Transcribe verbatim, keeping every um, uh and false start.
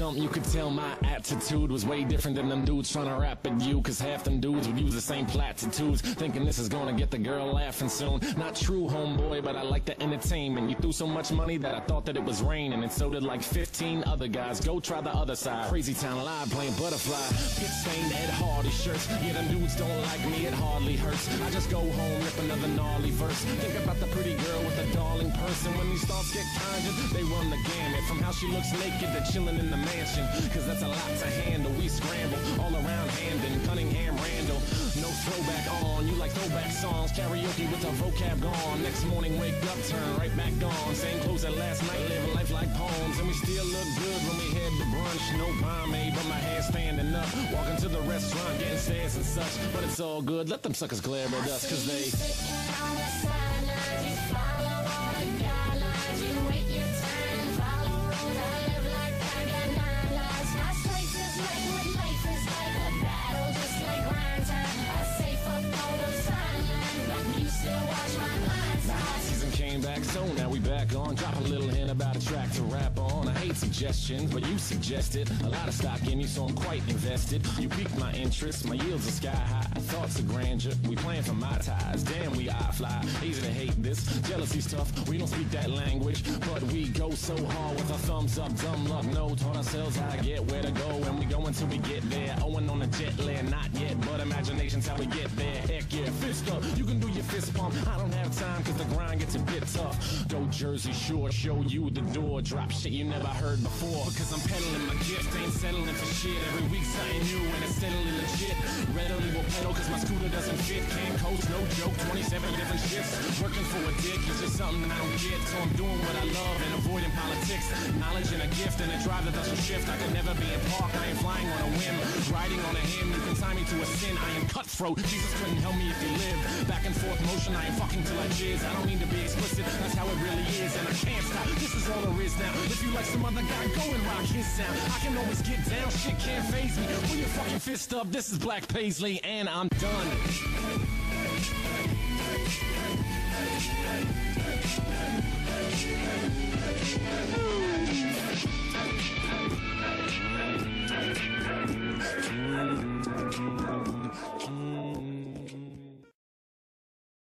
jump, you could tell my attitude was way different than them dudes trying to rap at you. Cause half them dudes would use the same platitudes, thinking this is gonna get the girl laughing soon. Not true, homeboy, but I like the entertainment. You threw so much money that I thought that it was raining, and so did like fifteen other guys. Go try the other side. Crazy Town Live playing Butterfly. Pit stained Ed Hardy shirts. Yeah, them dudes don't like me, it hardly hurts. I just go home, rip another gnarly verse. Think about the pretty girl with a darling person. When these thoughts get conjured, they run the gamut. From how she looks naked to chilling in the mansion. Cause that's a lot to handle. We scramble all around Hamden, Cunningham, Randall. No throwback on, you like throwback songs. Karaoke with the vocab gone. Next morning wake up, turn right back on. Same clothes as last night, living life like poems. And we still look good when we head to brunch. No pomade, but my hair standing up. Walking to the restaurant, getting stares and such. But it's all good, let them suckers glare at us. Cause they sitting on the sidelines, you follow all the guidelines. You wait your turn, follow rules. I live like I got nine lives. My sleep is like what life is like. A battle just like grind time. I say fuck all the sidelines, but you still watch my lines. Nah, season came back, so now we back on. Drop a little hint about a track to rap on. I hate suggestions, but you suggested a lot of stock in you, so I'm quite invested. You piqued my interest, my yields are sky high. Thoughts of grandeur, we playing for my ties. Damn, we eye fly, easy to hate this. Jealousy's tough, we don't speak that language, but we go so hard with our thumbs up. Dumb luck, no, taught ourselves how to get where to go, and we go until we get there. Owing on a jet lag, not yet, but imagination's how we get there. Heck yeah, fist up, you can do your fist pump. I don't have time, cause the grind gets a bit tough. Go Jersey Shore, show you the door. Drop shit you never heard before, because I'm peddling my gift, ain't settling for shit. Every week something new and it's steadily legit. Readily will pedal cause my scooter doesn't fit. Can't coast, no joke, twenty-seven different shifts. Working for a dick is just something that I don't get. So I'm doing what I love and avoiding politics. Knowledge and a gift and a drive that doesn't shift. I could never be in park, I ain't flying on a whim. Riding on a hymn, you can tie me to a sin. I am cutthroat, Jesus couldn't help me if he lived. Back and forth motion, I am fucking till I jizz. I don't mean to be explicit, that's how it really is. And I can't stop, this is all there is now. If you like some other guy, go and rock his sound. I can always get down, shit can't faze me. Put your fucking fist up, this is Black Paisley, and I'm done.